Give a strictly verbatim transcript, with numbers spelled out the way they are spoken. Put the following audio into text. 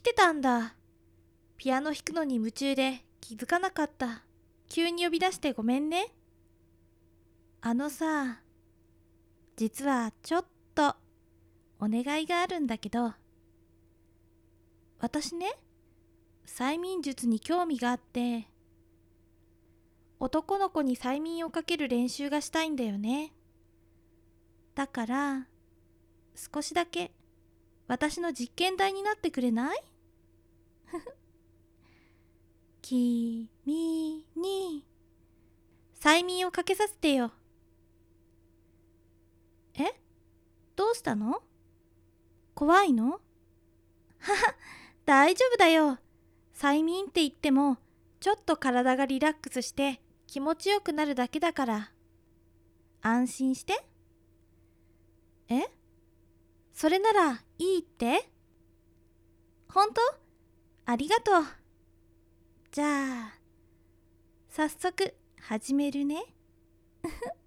来てたんだ。ピアノ弾くのに夢中で気づかなかった。急に呼び出してごめんね。あのさ、実はちょっとお願いがあるんだけど、私ね、催眠術に興味があって、男の子に催眠をかける練習がしたいんだよね。だから、少しだけ私の実験台になってくれない？君に催眠をかけさせてよ。え？どうしたの？怖いの？はは、大丈夫だよ。催眠って言っても、ちょっと体がリラックスして気持ちよくなるだけだから。安心して。え？それならいいって？ほんと？ありがとう。じゃあ、早速始めるね。